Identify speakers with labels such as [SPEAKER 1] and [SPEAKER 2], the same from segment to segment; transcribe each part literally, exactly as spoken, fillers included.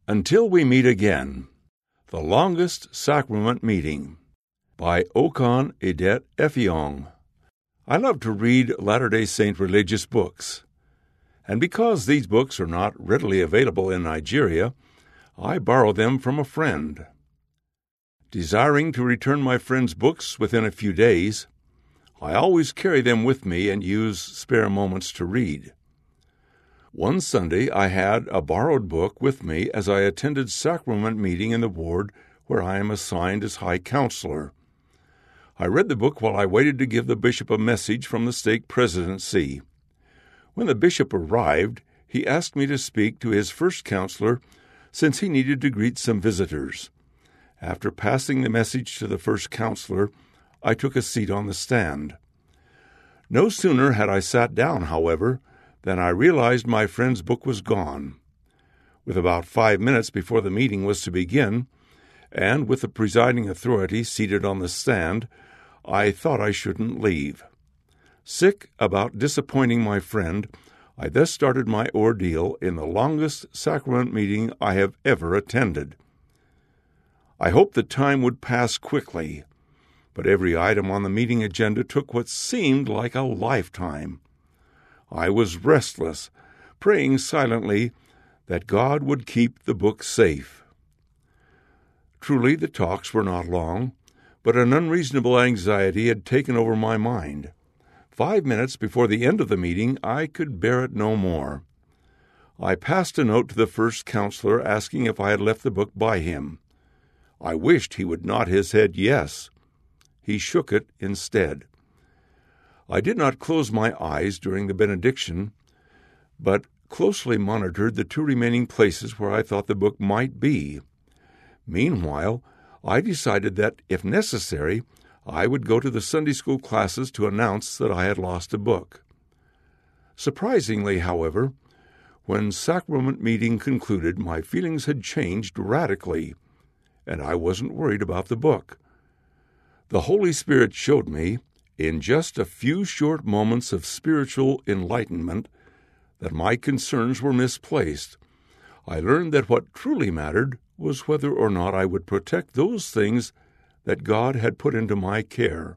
[SPEAKER 1] Until We Meet Again, The Longest Sacrament Meeting by Okon Idet Effiong. I love to read Latter-day Saint religious books, and because these books are not readily available in Nigeria, I borrow them from a friend. Desiring to return my friend's books within a few days, I always carry them with me and use spare moments to read. One Sunday I had a borrowed book with me as I attended sacrament meeting in the ward where I am assigned as High Counselor. I read the book while I waited to give the bishop a message from the stake presidency. When the bishop arrived, he asked me to speak to his first counselor since he needed to greet some visitors. After passing the message to the first counselor, I took a seat on the stand. No sooner had I sat down, however, than I realized my friend's book was gone. With about five minutes before the meeting was to begin, and with the presiding authority seated on the stand, I thought I shouldn't leave. Sick about disappointing my friend, I thus started my ordeal in the longest sacrament meeting I have ever attended. I hoped the time would pass quickly, but every item on the meeting agenda took what seemed like a lifetime. I was restless, praying silently that God would keep the book safe. Truly, the talks were not long, but an unreasonable anxiety had taken over my mind. Five minutes before the end of the meeting, I could bear it no more. I passed a note to the first counselor asking if I had left the book by him. I wished he would nod his head yes. He shook it instead. I did not close my eyes during the benediction, but closely monitored the two remaining places where I thought the book might be. Meanwhile, I decided that, if necessary, I would go to the Sunday school classes to announce that I had lost a book. Surprisingly, however, when sacrament meeting concluded, my feelings had changed radically, and I wasn't worried about the book. The Holy Spirit showed me, in just a few short moments of spiritual enlightenment, that my concerns were misplaced. I learned that what truly mattered was whether or not I would protect those things that God had put into my care.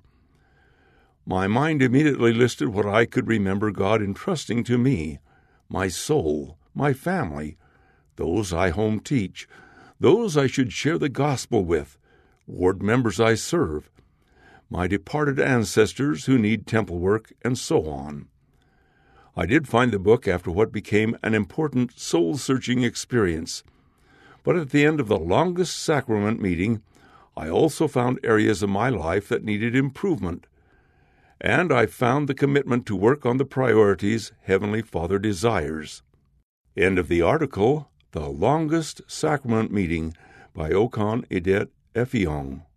[SPEAKER 1] My mind immediately listed what I could remember God entrusting to me: my soul, my family, those I home teach, those I should share the gospel with, ward members I serve, my departed ancestors who need temple work, and so on. I did find the book after what became an important soul-searching experience, but at the end of the longest sacrament meeting, I also found areas of my life that needed improvement, and I found the commitment to work on the priorities Heavenly Father desires. End of the article, The Longest Sacrament Meeting by Okon Idet Effiong.